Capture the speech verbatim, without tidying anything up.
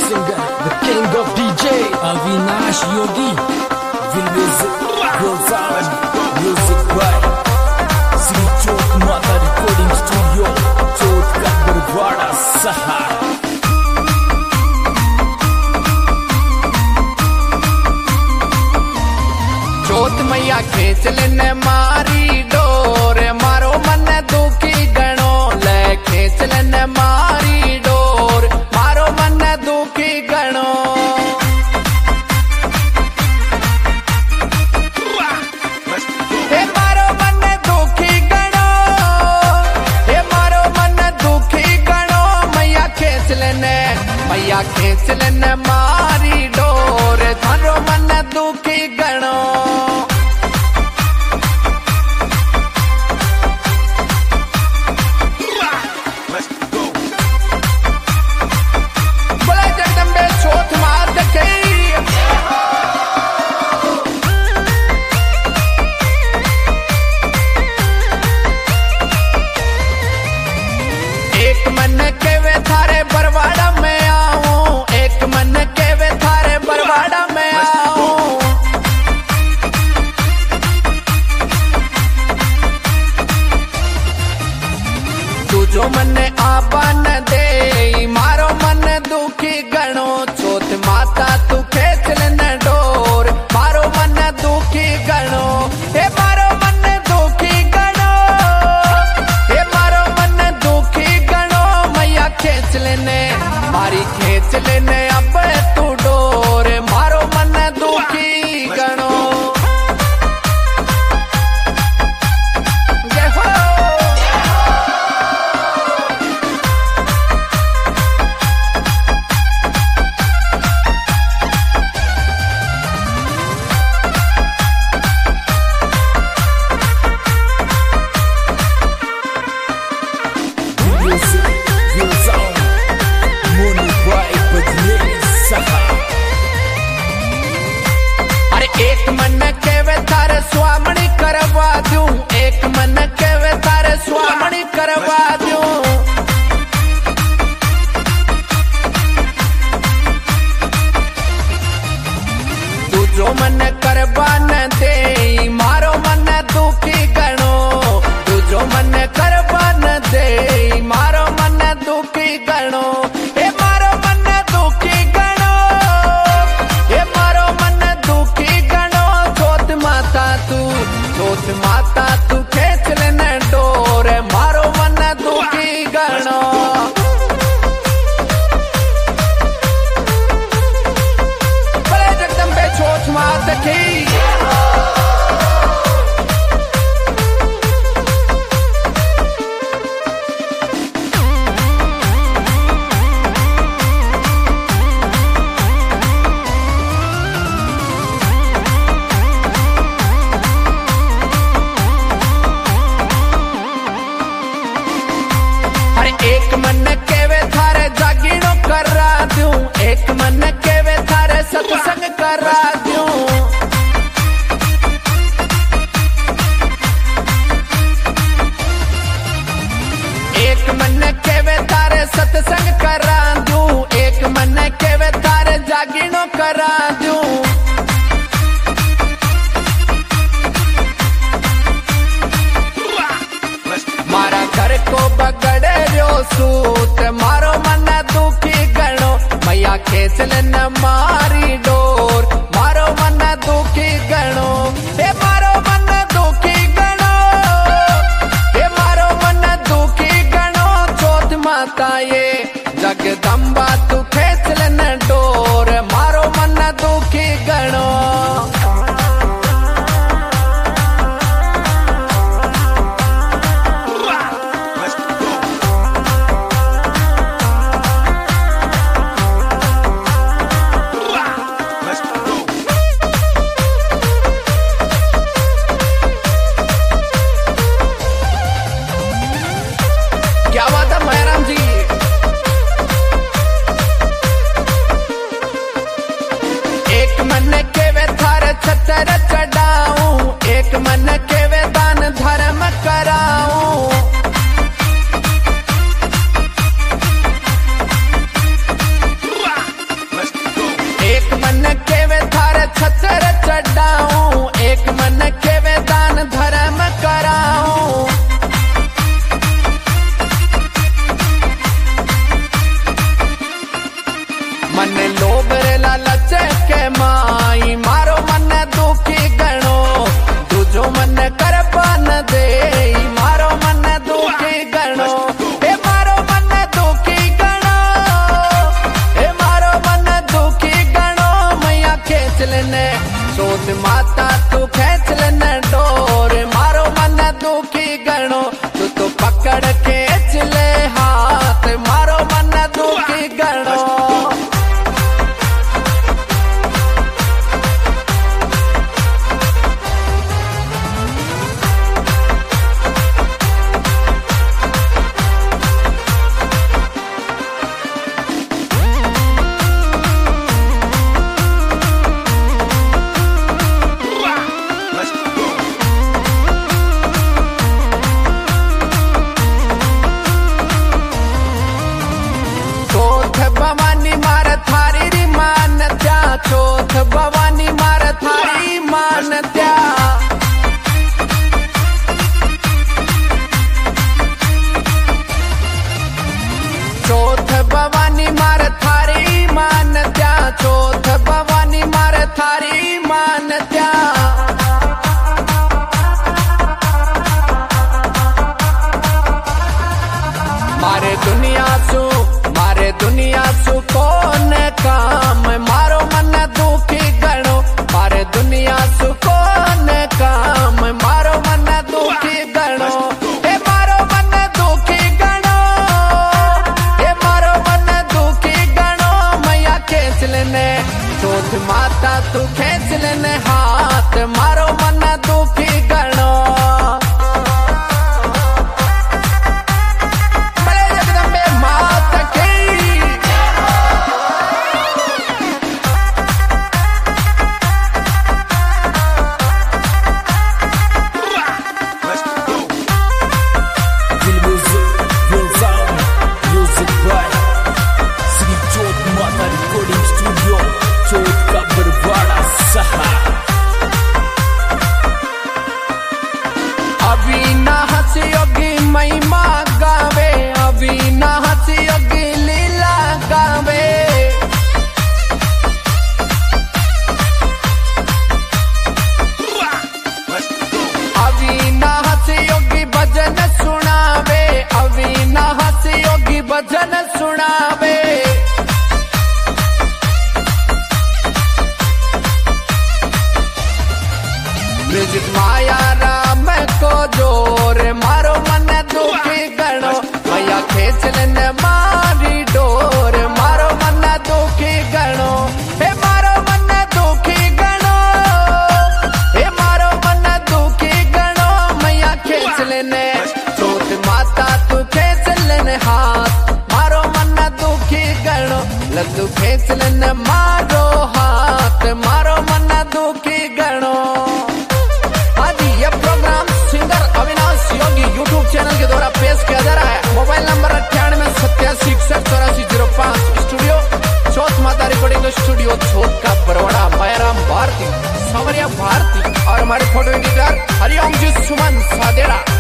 singer, the king of D J, Avinash Yogi. Will music, will sound, music by Sri Chot Mata Recording Studio, Chot ka Barwada Sahar. चौथ मैया खींच लेने मारी door, मारो मन दुखी गणो ले खींच लेने मारी डोर, मारो मन दुखी गणो। हे मारो मन दुखी गणो, हे मारो मन दुखी गणो, मैया खींच लेने, मैया खींच लेने मारी डोर, मारो मन दुखी गणो। एक मन के वे थारे बरवाड़ा में आऊं, एक मन के वे थारे बरवाड़ा में आऊं। तू जो मन आबन दे, मारो मन दुखी गणो, चौथ माता तू खेच लेने डोर, मारो मन दुखी गणो। हे मारो मन दुखी गणो, हे मारो मन दुखी गणो, मैया खेच लेने, मारी खेच लेने अब तू डोर, मारो मन दुखी गणो। जय हो। Music, will sound, money by Badle Sahar. अरे एक मन के वे थारे स्वामणी करवा दूं, एक मन के वे थारे स्वामणी करवा दूं। तू जो मन करवा न दे, मारो मन दुखी गणो, तू जो मन करवा न दे, मारो मन दुखी गणो। हे मारो मन दुखी गणो, हे मारो मन दुखी गणो, चौथ माता तू, चौथ माता तू खेच लेने डोर, मारो मन दुखी गणो। बड़े जगदम्बे चौथ माता की। एक मन के वे थारे जागीनो करा दूं, एक मन के वे थारे सत्संग करा दूं। एक मन के वे थारे सत्संग करा दूं, एक मन के वे थारे जागीनो करा दूं। मारा घर को बगड़े रो सूत, मारो मन दुखी गणो, मैया खेच लेने मारी डोर, मारो मन दुखी गणो। हे मारो मन दुखी गणो, हे मारो मन दुखी गणो, चौथ माता ये जगदम्बा तू खेच लेने डोर, मारो मन दुखी गणो। क्या बात है महराम जी। एक मन के वे थारे छतर चढ़ाऊं, एक मन के वे दान धर्म कराऊं। बटाऊं, एक मन के वे दान धर्म कराऊं। मन लोभ रे लालच के माई, मारो मन दुखी गणो, दूजो मन करबन दे, मारो मन दुखी गणो, ए मारो मन दुखी गणो, ए मारो मन दुखी गणो, मैया खेच लेने सोच माता तू खेच लेने डोर, मारो मन दुखी गणो, तू तो पकड़ खेच ले हाथ, मारो मन दुखी गणो। भवानी मार थारी री मान त्या, चौथ भवानी मार थारी मान त्या, चौथ भवानी मार थारी मान त्या, चौथ भवानी मार थारी मान त्या। मारे दुनिया सु मारे दुनिया सु कौन काम, मारो मन दुखी गणो, मारे दुनिया सु कौन काम, मारो मन दुखी गणो, हे मारो मन दुखी गणो, हे मारो मन दुखी गणो, मैया खेच लेने चौथ माता तू खेच लेने हाथ, मारो मन दुखी गणो। अभी ना हंसी योगी महिमा गावे, अभी ना हंसी योगी लीला गावे, अभी ना हंसी योगी भजन सुनावे, अभी ना हंसी योगी भजन सुनावे। म्यूजिक माया राम को जोर, मारो मन दुखी गणो, मैया खेच लेने मारी डोर, मारो मन दुखी गणो, हे मारो मन दुखी गणो, हे मारो मन दुखी गणो, मैया खेच लेने चौथ माता तू खेच लेने हाथ, मारो मन दुखी गणो, लड्डू खेच लेने मारो हाथ, मारो मन दुखी गणो। यूट्यूब चैनल के द्वारा पेश किया जा रहा है। मोबाइल नंबर अट्ठानवे सत्यासी इकसठ चौरासी जीरो पाँच। स्टूडियो चौथ माता रिकॉर्डिंग स्टूडियो चौथ का बरवाड़ा, मायाराम भारती, सवरिया भारती और हमारे फोटो एडिटर हरिओम जी सुमन सादेड़ा।